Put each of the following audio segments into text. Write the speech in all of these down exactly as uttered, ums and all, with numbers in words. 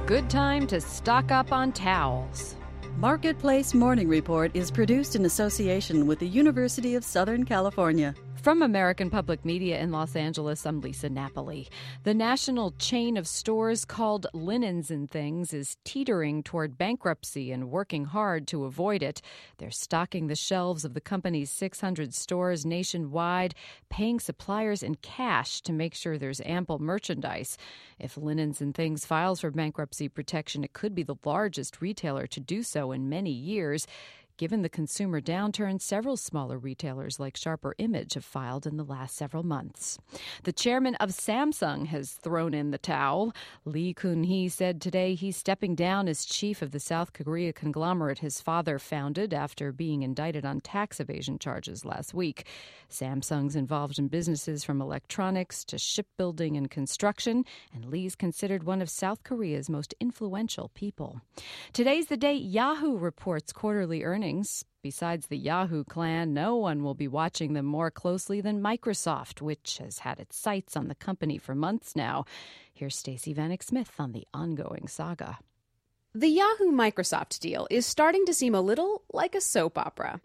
good time to stock up on towels. Marketplace Morning Report is produced in association with the University of Southern California. From American Public Media in Los Angeles, I'm Lisa Napoli. The national chain of stores called Linens and Things is teetering toward bankruptcy and working hard to avoid it. They're stocking the shelves of the company's six hundred stores nationwide, paying suppliers in cash to make sure there's ample merchandise. If Linens and Things files for bankruptcy protection, it could be the largest retailer to do so in many years. Given the consumer downturn, several smaller retailers like Sharper Image have filed in the last several months. The chairman of Samsung has thrown in the towel. Lee Kun-hee said today he's stepping down as chief of the South Korea conglomerate his father founded after being indicted on tax evasion charges last week. Samsung's involved in businesses from electronics to shipbuilding and construction, and Lee's considered one of South Korea's most influential people. Today's the day Yahoo reports quarterly earnings. Besides the Yahoo clan, no one will be watching them more closely than Microsoft, which has had its sights on the company for months now. Here's Stacey Vanek Smith on the ongoing saga. The Yahoo-Microsoft deal is starting to seem a little like a soap opera.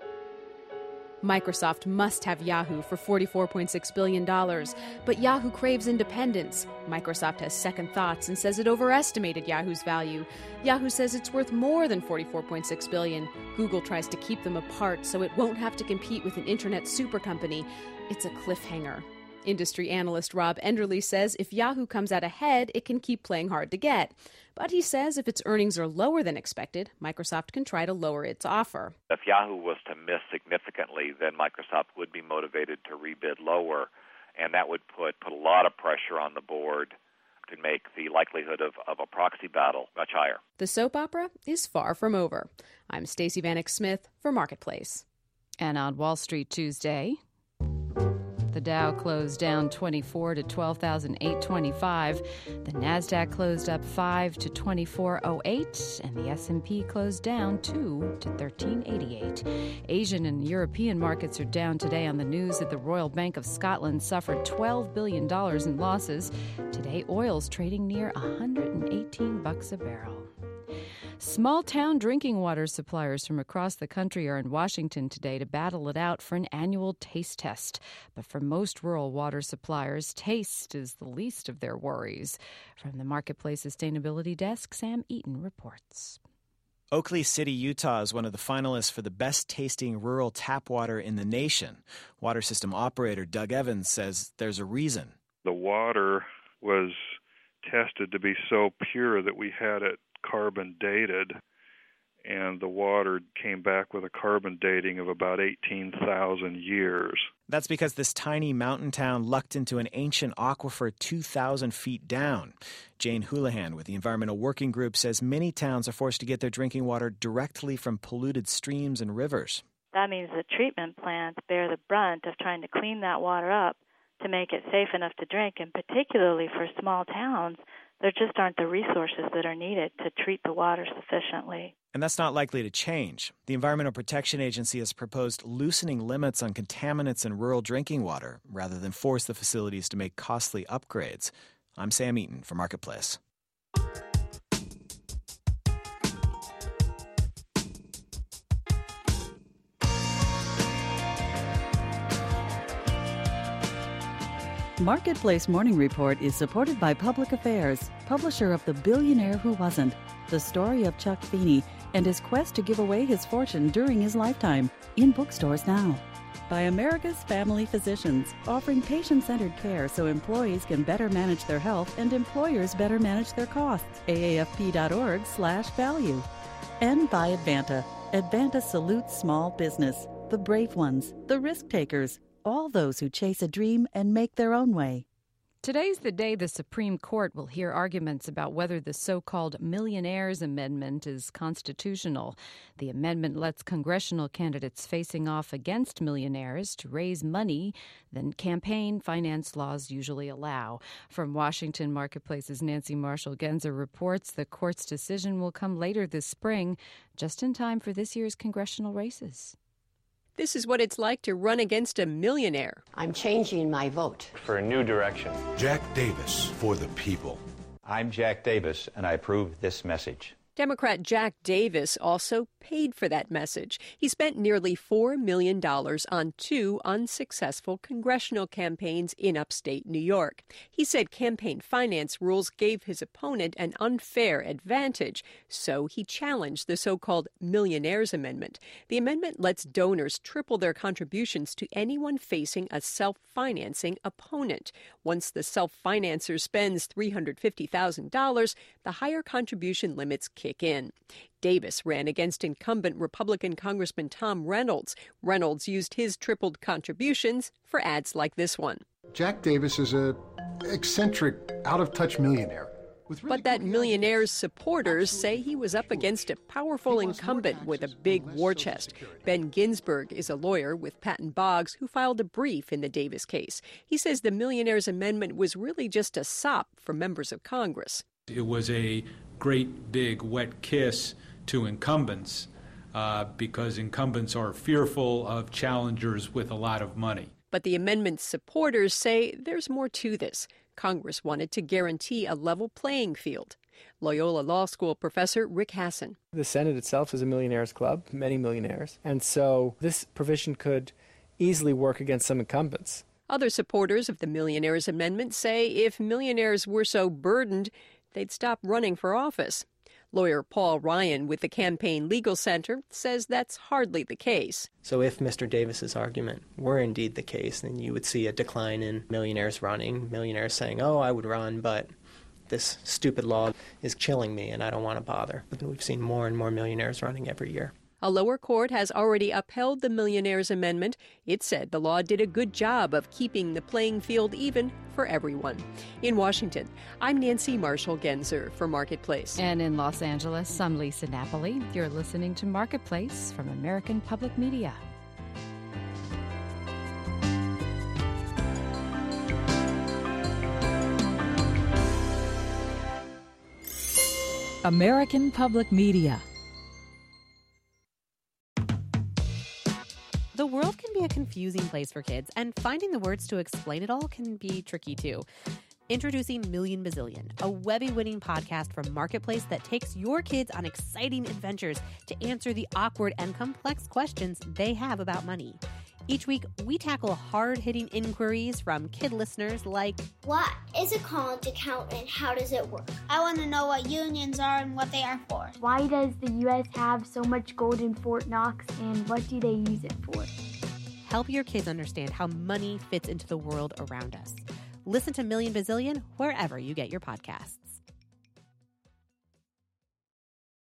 Microsoft must have Yahoo for forty-four point six billion dollars, but Yahoo craves independence. Microsoft has second thoughts and says it overestimated Yahoo's value. Yahoo says it's worth more than forty-four point six billion dollars. Google tries to keep them apart so it won't have to compete with an internet super company. It's a cliffhanger. Industry analyst Rob Enderle says if Yahoo comes out ahead, it can keep playing hard to get. But he says if its earnings are lower than expected, Microsoft can try to lower its offer. If Yahoo was to miss significantly, then Microsoft would be motivated to rebid lower, and that would put, put a lot of pressure on the board to make the likelihood of, of a proxy battle much higher. The soap opera is far from over. I'm Stacey Vanek Smith for Marketplace. And on Wall Street Tuesday, the Dow closed down twenty-four to twelve thousand eight hundred twenty-five. The Nasdaq closed up five to twenty-four oh eight, and the S and P closed down two to thirteen eighty-eight. Asian and European markets are down today on the news that the Royal Bank of Scotland suffered twelve billion dollars in losses. Today, oil's trading near one hundred eighteen bucks a barrel. Small-town drinking water suppliers from across the country are in Washington today to battle it out for an annual taste test. But for most rural water suppliers, taste is the least of their worries. From the Marketplace Sustainability Desk, Sam Eaton reports. Oakley City, Utah is one of the finalists for the best-tasting rural tap water in the nation. Water system operator Doug Evans says there's a reason. The water was tested to be so pure that we had it carbon dated, and the water came back with a carbon dating of about eighteen thousand years. That's because this tiny mountain town lucked into an ancient aquifer two thousand feet down. Jane Houlihan with the Environmental Working Group says many towns are forced to get their drinking water directly from polluted streams and rivers. That means the treatment plants bear the brunt of trying to clean that water up to make it safe enough to drink, and particularly for small towns, there just aren't the resources that are needed to treat the water sufficiently. And that's not likely to change. The Environmental Protection Agency has proposed loosening limits on contaminants in rural drinking water rather than force the facilities to make costly upgrades. I'm Sam Eaton for Marketplace. Marketplace Morning Report is supported by Public Affairs, publisher of The Billionaire Who Wasn't, the story of Chuck Feeney and his quest to give away his fortune during his lifetime, in bookstores now. By America's Family Physicians, offering patient-centered care so employees can better manage their health and employers better manage their costs. A A F P dot org slash value. And by Advanta. Advanta salutes small business, the brave ones, the risk takers, all those who chase a dream and make their own way. Today's the day the Supreme Court will hear arguments about whether the so-called Millionaires Amendment is constitutional. The amendment lets congressional candidates facing off against millionaires to raise money than campaign finance laws usually allow. From Washington, Marketplace's Nancy Marshall-Genzer reports the court's decision will come later this spring, just in time for this year's congressional races. This is what it's like to run against a millionaire. I'm changing my vote. For a new direction. Jack Davis for the people. I'm Jack Davis, and I approve this message. Democrat Jack Davis also paid for that message. He spent nearly four million dollars on two unsuccessful congressional campaigns in upstate New York. He said campaign finance rules gave his opponent an unfair advantage, so he challenged the so-called Millionaires Amendment. The amendment lets donors triple their contributions to anyone facing a self-financing opponent. Once the self-financer spends three hundred fifty thousand dollars, the higher contribution limits kick in. Davis ran against incumbent Republican Congressman Tom Reynolds. Reynolds used his tripled contributions for ads like this one. Jack Davis is a eccentric, out-of-touch millionaire. Really but that millionaire's supporters say he was up against a powerful incumbent with a big war chest. Ben Ginsberg is a lawyer with Patton Boggs who filed a brief in the Davis case. He says the Millionaires Amendment was really just a sop for members of Congress. It was a great big wet kiss to incumbents uh, because incumbents are fearful of challengers with a lot of money. But the amendment's supporters say there's more to this. Congress wanted to guarantee a level playing field. Loyola Law School professor Rick Hasson. The Senate itself is a millionaires club, many millionaires, and so this provision could easily work against some incumbents. Other supporters of the Millionaires Amendment say if millionaires were so burdened, they'd stop running for office. Lawyer Paul Ryan with the Campaign Legal Center says that's hardly the case. So if Mister Davis's argument were indeed the case, then you would see a decline in millionaires running, millionaires saying, oh, I would run, but this stupid law is killing me and I don't want to bother. But we've seen more and more millionaires running every year. A lower court has already upheld the Millionaires Amendment. It said the law did a good job of keeping the playing field even for everyone. In Washington, I'm Nancy Marshall-Genzer for Marketplace. And in Los Angeles, I'm Lisa Napoli. You're listening to Marketplace from American Public Media. American Public Media. The world can be a confusing place for kids, and finding the words to explain it all can be tricky too. Introducing Million Bazillion, a Webby-winning podcast from Marketplace that takes your kids on exciting adventures to answer the awkward and complex questions they have about money. Each week, we tackle hard-hitting inquiries from kid listeners like, what is a college account and how does it work? I want to know what unions are and what they are for. Why does the U S have so much gold in Fort Knox and what do they use it for? Help your kids understand how money fits into the world around us. Listen to Million Bazillion wherever you get your podcasts.